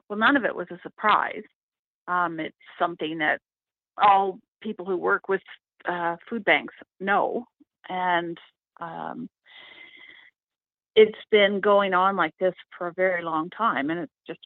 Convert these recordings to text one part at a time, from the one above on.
Well, none of it was a surprise. It's something that all people who work with food banks know. And it's been going on like this for a very long time. And it's just,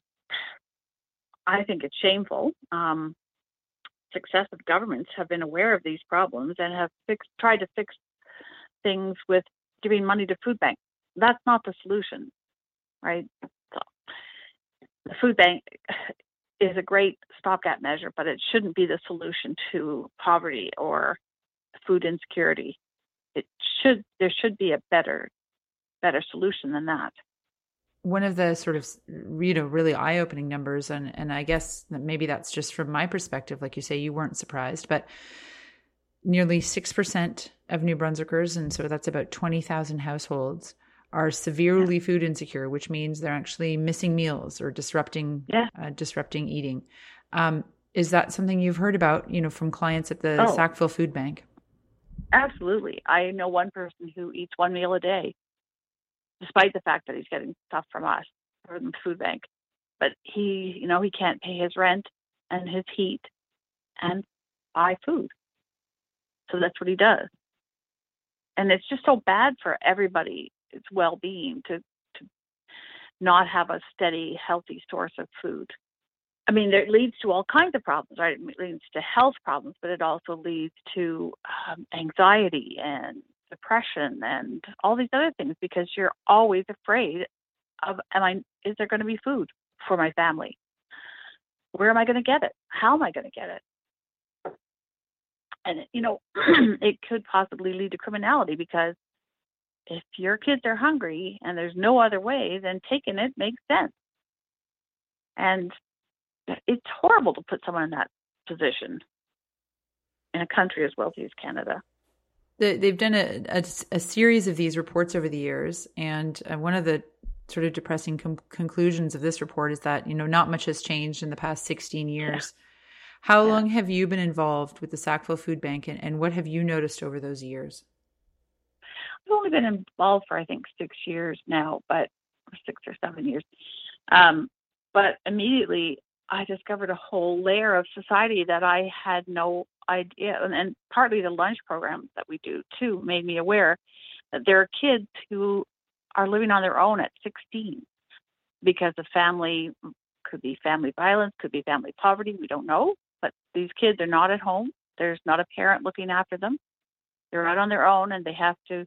I think it's shameful. Successive governments have been aware of these problems and have tried to fix things with giving money to food banks. That's not the solution, right? So the food bank is a great stopgap measure, but it shouldn't be the solution to poverty or food insecurity. There should be a better solution than that. One of the sort of, really eye-opening numbers, and I guess that maybe that's just from my perspective, like you say, you weren't surprised, but nearly 6% of New Brunswickers, and so that's about 20,000 households, are severely food insecure, which means they're actually missing meals or disrupting eating. Is that something you've heard about, from clients at the Sackville Food Bank? Absolutely. I know one person who eats one meal a day, despite the fact that he's getting stuff from us, from the food bank. But he can't pay his rent and his heat and buy food. So that's what he does. And it's just so bad for everybody's well-being to not have a steady, healthy source of food. I mean, it leads to all kinds of problems, right? It leads to health problems, but it also leads to anxiety and depression and all these other things, because you're always afraid of, is there going to be food for my family? Where am I going to get it? How am I going to get it? And, it could possibly lead to criminality, because if your kids are hungry and there's no other way, then taking it makes sense. And it's horrible to put someone in that position in a country as wealthy as Canada. They've done a series of these reports over the years, and one of the sort of depressing conclusions of this report is that, not much has changed in the past 16 years. Yeah. How long have you been involved with the Sackville Food Bank, and what have you noticed over those years? I've only been involved for, I think, 6 years now, or 6 or 7 years. But immediately I discovered a whole layer of society that I had no idea. And partly the lunch programs that we do too made me aware that there are kids who are living on their own at 16 because of family, could be family violence, could be family poverty. We don't know. But these kids are not at home. There's not a parent looking after them. They're out on their own, and they have to,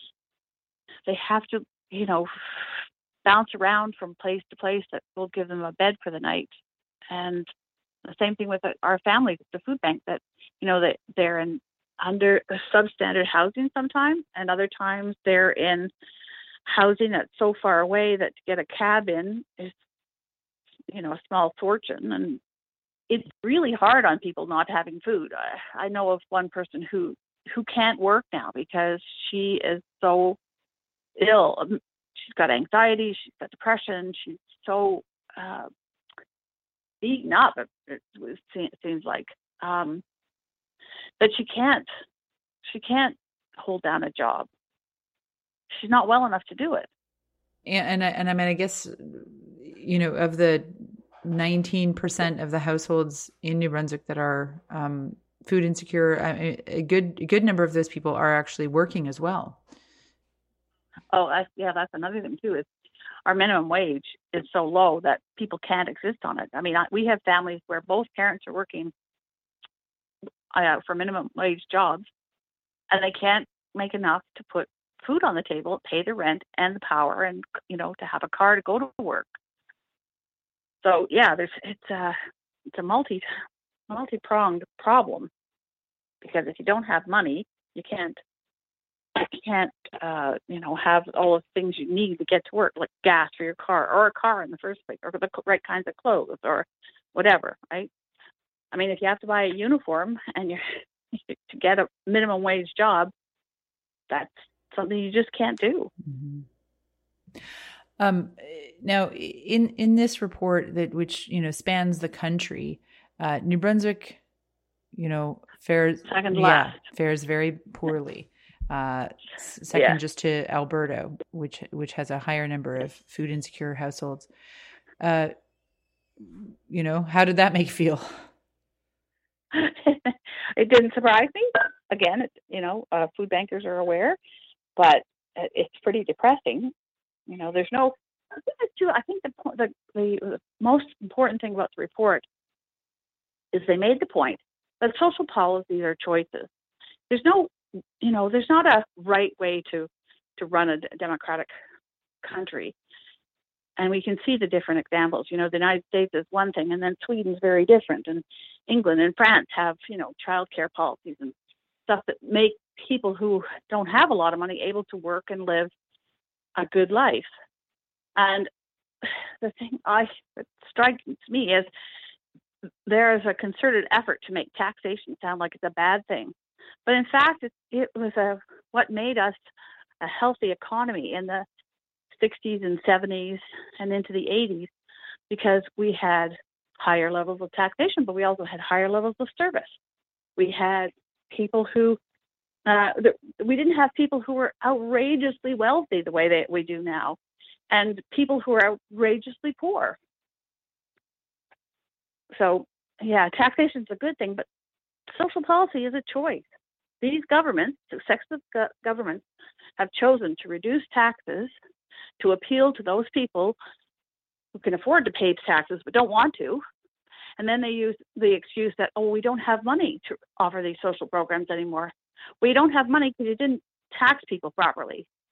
bounce around from place to place that will give them a bed for the night. And the same thing with our families at the food bank, that, that they're in under substandard housing sometimes, and other times they're in housing that's so far away that to get a cab in is, a small fortune. And it's really hard on people not having food. I know of one person who can't work now because she is so ill. She's got anxiety, she's got depression, she's so beaten up, it seems like. But she can't hold down a job. She's not well enough to do it. And I mean, I guess, of the 19% of the households in New Brunswick that are food insecure, a good number of those people are actually working as well. Oh, that's another thing too, is our minimum wage is so low that people can't exist on it. I mean, we have families where both parents are working for minimum wage jobs, and they can't make enough to put food on the table, pay the rent and the power, and to have a car to go to work. So yeah, it's a multi-pronged problem, because if you don't have money, you can't have all the things you need to get to work, like gas for your car, or a car in the first place, or the right kinds of clothes, or whatever, right? I mean, if you have to buy a uniform and to get a minimum wage job, that's something you just can't do. Mm-hmm. Now, in this report which spans the country, New Brunswick, fares very poorly. Second just to Alberta, which has a higher number of food insecure households. how did that make you feel? It didn't surprise me. Again, food bankers are aware, but it's pretty depressing. There's no. I think the most important thing about the report is they made the point that social policies are choices. There's no, there's not a right way to run a democratic country. And we can see the different examples. The United States is one thing, and then Sweden's very different. And England and France have, childcare policies and stuff that make people who don't have a lot of money able to work and live a good life. And the thing that strikes me is there is a concerted effort to make taxation sound like it's a bad thing. But in fact, it was what made us a healthy economy in the 60s and 70s and into the 80s, because we had higher levels of taxation, but we also had higher levels of service. We had people who, we didn't have people who were outrageously wealthy the way that we do now, and people who are outrageously poor. So, yeah, taxation is a good thing, but social policy is a choice. These governments, successive governments, have chosen to reduce taxes to appeal to those people who can afford to pay taxes but don't want to. And then they use the excuse that, we don't have money to offer these social programs anymore. We don't have money because you didn't tax people properly.